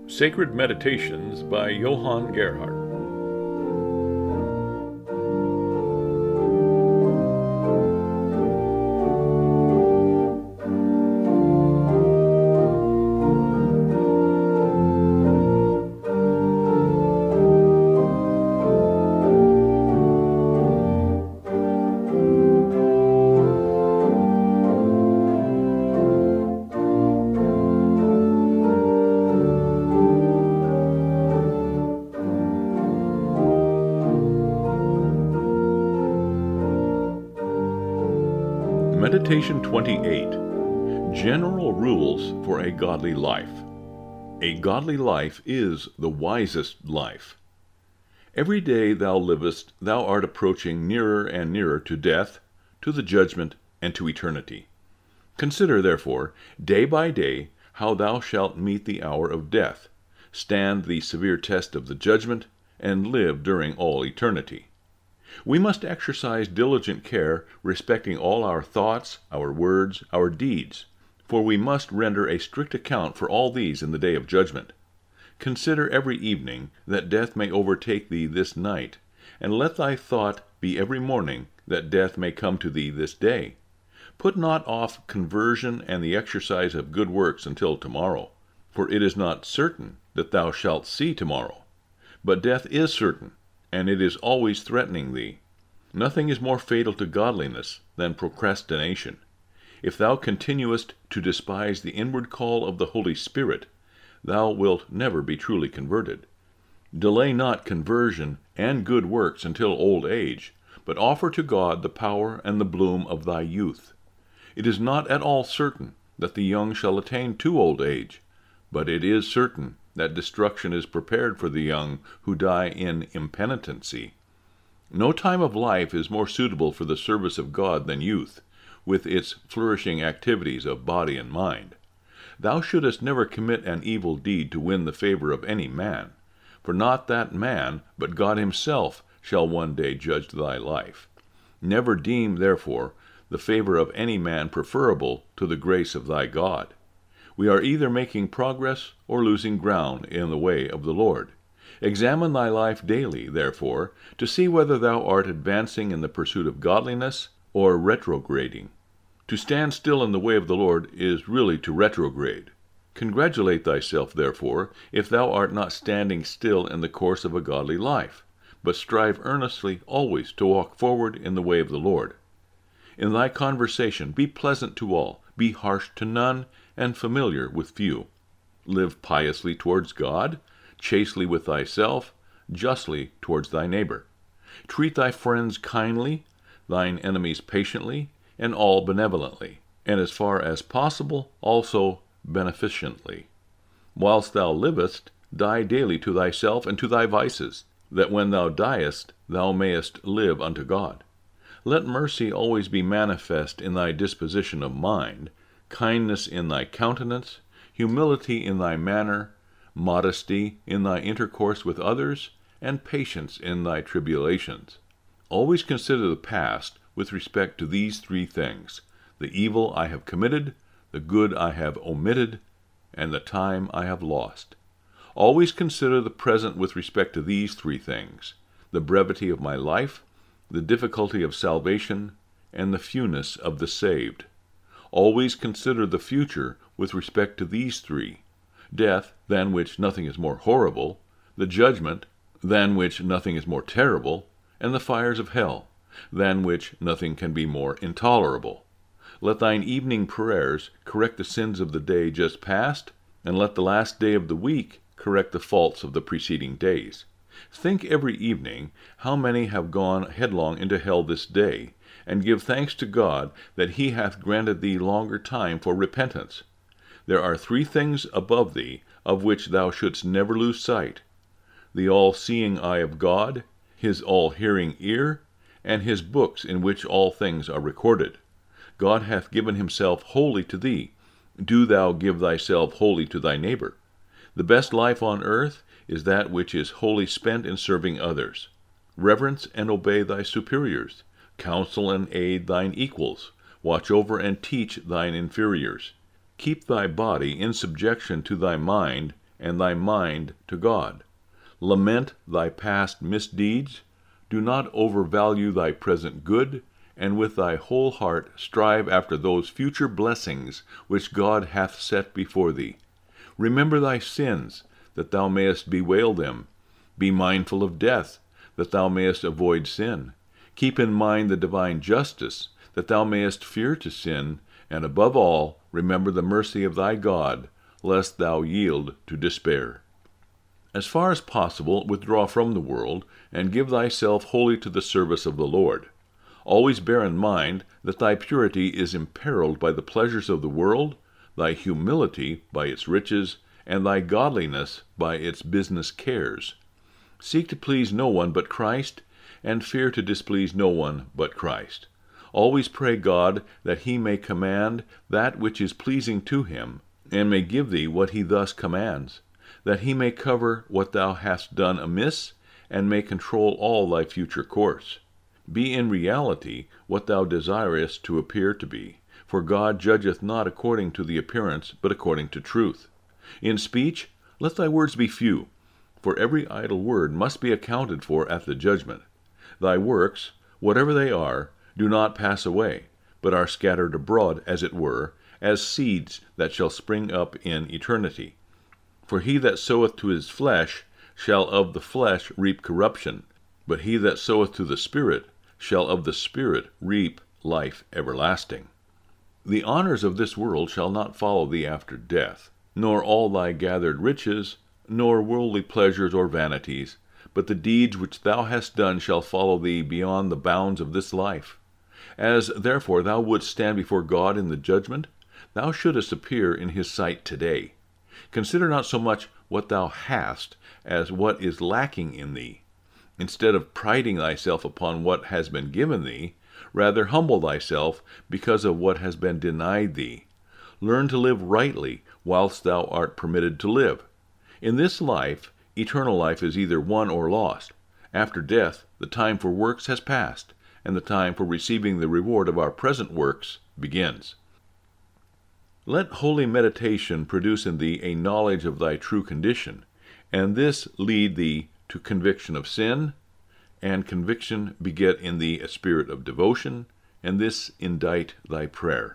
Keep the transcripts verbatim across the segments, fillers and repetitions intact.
Sacred Meditations by Johann Gerhardt. Meditation twenty-eight. General Rules for a Godly Life. A godly life is the wisest life. Every day thou livest, thou art approaching nearer and nearer to death, to the judgment, and to eternity. Consider, therefore, day by day, how thou shalt meet the hour of death, stand the severe test of the judgment, and live during all eternity. We must exercise diligent care respecting all our thoughts, our words, our deeds, for we must render a strict account for all these in the day of judgment. Consider every evening that death may overtake thee this night, and let thy thought be every morning that death may come to thee this day. Put not off conversion and the exercise of good works until tomorrow, for it is not certain that thou shalt see tomorrow. But death is certain, and it is always threatening thee. Nothing is more fatal to godliness than procrastination. If thou continuest to despise the inward call of the Holy Spirit, thou wilt never be truly converted. Delay not conversion and good works until old age, but offer to God the power and the bloom of thy youth. It is not at all certain that the young shall attain to old age, but it is certain that destruction is prepared for the young who die in impenitency. No time of life is more suitable for the service of God than youth, with its flourishing activities of body and mind. Thou shouldest never commit an evil deed to win the favor of any man, for not that man, but God himself, shall one day judge thy life. Never deem, therefore, the favor of any man preferable to the grace of thy God. We are either making progress or losing ground in the way of the Lord. Examine thy life daily, therefore, to see whether thou art advancing in the pursuit of godliness or retrograding. To stand still in the way of the Lord is really to retrograde. Congratulate thyself, therefore, if thou art not standing still in the course of a godly life, but strive earnestly always to walk forward in the way of the Lord. In thy conversation be pleasant to all, be harsh to none, and familiar with few. Live piously towards God, chastely with thyself, justly towards thy neighbor. Treat thy friends kindly, thine enemies patiently, and all benevolently, and as far as possible also beneficently. Whilst thou livest, die daily to thyself and to thy vices, that when thou diest thou mayest live unto God. Let mercy always be manifest in thy disposition of mind, kindness in thy countenance, humility in thy manner, modesty in thy intercourse with others, and patience in thy tribulations. Always consider the past with respect to these three things: the evil I have committed, the good I have omitted, and the time I have lost. Always consider the present with respect to these three things: the brevity of my life, the difficulty of salvation, and the fewness of the saved. Always consider the future with respect to these three: death, than which nothing is more horrible, the judgment, than which nothing is more terrible, and the fires of hell, than which nothing can be more intolerable. Let thine evening prayers correct the sins of the day just past, and let the last day of the week correct the faults of the preceding days. Think every evening how many have gone headlong into hell this day, and give thanks to God that he hath granted thee longer time for repentance. There are three things above thee, of which thou shouldst never lose sight: the all-seeing eye of God, his all-hearing ear, and his books in which all things are recorded. God hath given himself wholly to thee. Do thou give thyself wholly to thy neighbor. The best life on earth is that which is wholly spent in serving others. Reverence and obey thy superiors. Counsel and aid thine equals. Watch over and teach thine inferiors. Keep thy body in subjection to thy mind, and thy mind to God. Lament thy past misdeeds. Do not overvalue thy present good, and with thy whole heart strive after those future blessings which God hath set before thee. Remember thy sins, that thou mayest bewail them. Be mindful of death, that thou mayest avoid sin. Keep in mind the divine justice, that thou mayest fear to sin, and above all, remember the mercy of thy God, lest thou yield to despair. As far as possible, withdraw from the world, and give thyself wholly to the service of the Lord. Always bear in mind that thy purity is imperiled by the pleasures of the world, thy humility by its riches, and thy godliness by its business cares. Seek to please no one but Christ, and fear to displease no one but Christ. Always pray God that he may command that which is pleasing to him, and may give thee what he thus commands, that he may cover what thou hast done amiss, and may control all thy future course. Be in reality what thou desirest to appear to be, for God judgeth not according to the appearance, but according to truth. In speech, let thy words be few, for every idle word must be accounted for at the judgment. Thy works, whatever they are, do not pass away, but are scattered abroad, as it were, as seeds that shall spring up in eternity. For he that soweth to his flesh shall of the flesh reap corruption, but he that soweth to the Spirit shall of the Spirit reap life everlasting. The honors of this world shall not follow thee after death, nor all thy gathered riches, nor worldly pleasures or vanities, but the deeds which thou hast done shall follow thee beyond the bounds of this life. As therefore thou wouldst stand before God in the judgment, thou shouldest appear in his sight today. Consider not so much what thou hast as what is lacking in thee. Instead of priding thyself upon what has been given thee, rather humble thyself because of what has been denied thee. Learn to live rightly whilst thou art permitted to live. In this life, eternal life is either won or lost. After death, the time for works has passed, and the time for receiving the reward of our present works begins. Let holy meditation produce in thee a knowledge of thy true condition, and this lead thee to conviction of sin, and conviction beget in thee a spirit of devotion, and this indite thy prayer.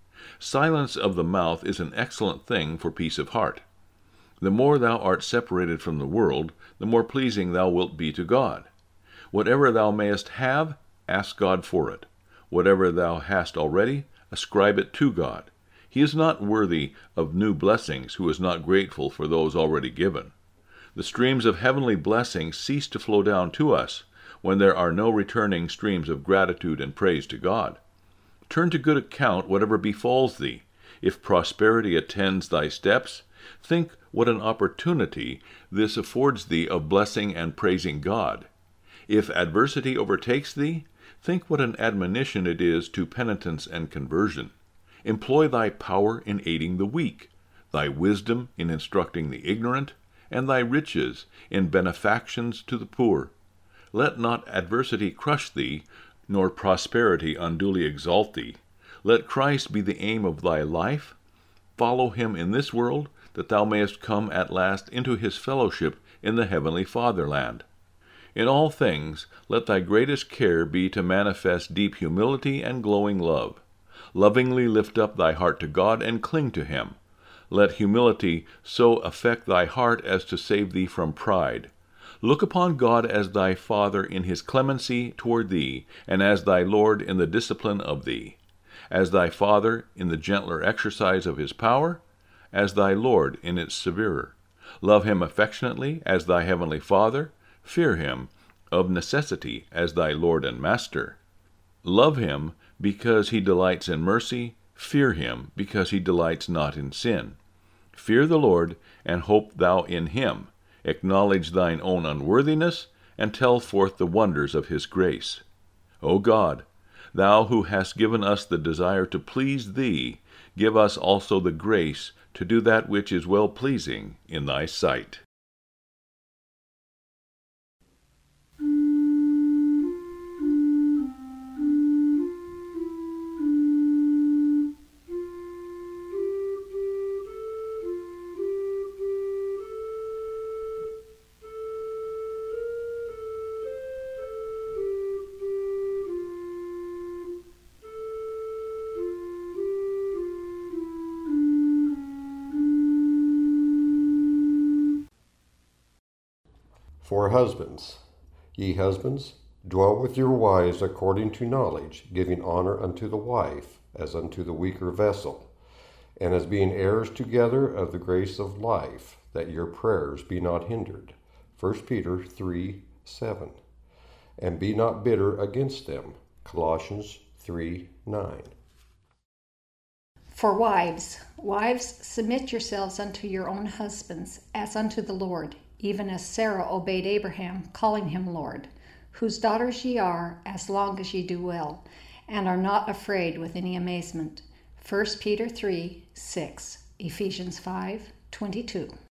Silence of the mouth is an excellent thing for peace of heart. The more thou art separated from the world, the more pleasing thou wilt be to God. Whatever thou mayest have, ask God for it. Whatever thou hast already, ascribe it to God. He is not worthy of new blessings who is not grateful for those already given. The streams of heavenly blessings cease to flow down to us when there are no returning streams of gratitude and praise to God. Turn to good account whatever befalls thee. If prosperity attends thy steps, think what an opportunity this affords thee of blessing and praising God. If adversity overtakes thee, think what an admonition it is to penitence and conversion. Employ thy power in aiding the weak, thy wisdom in instructing the ignorant, and thy riches in benefactions to the poor. Let not adversity crush thee, nor prosperity unduly exalt thee. Let Christ be the aim of thy life. Follow him in this world, that thou mayest come at last into his fellowship in the heavenly fatherland. In all things, let thy greatest care be to manifest deep humility and glowing love. Lovingly lift up thy heart to God and cling to him. Let humility so affect thy heart as to save thee from pride. Look upon God as thy Father in his clemency toward thee, and as thy Lord in the discipline of thee, as thy Father in the gentler exercise of his power, as thy Lord in its severer. Love him affectionately as thy heavenly Father. Fear him of necessity as thy Lord and Master. Love him because he delights in mercy. Fear him because he delights not in sin. Fear the Lord, and hope thou in him. Acknowledge thine own unworthiness, and tell forth the wonders of his grace. O God, thou who hast given us the desire to please thee, give us also the grace to do that which is well-pleasing in thy sight. For husbands, ye husbands, dwell with your wives according to knowledge, giving honor unto the wife, as unto the weaker vessel, and as being heirs together of the grace of life, that your prayers be not hindered. First Peter three seven. And be not bitter against them. Colossians three nine. For wives, wives, submit yourselves unto your own husbands, as unto the Lord, even as Sarah obeyed Abraham, calling him Lord, whose daughters ye are, as long as ye do well, and are not afraid with any amazement. First Peter three six, Ephesians five twenty-two.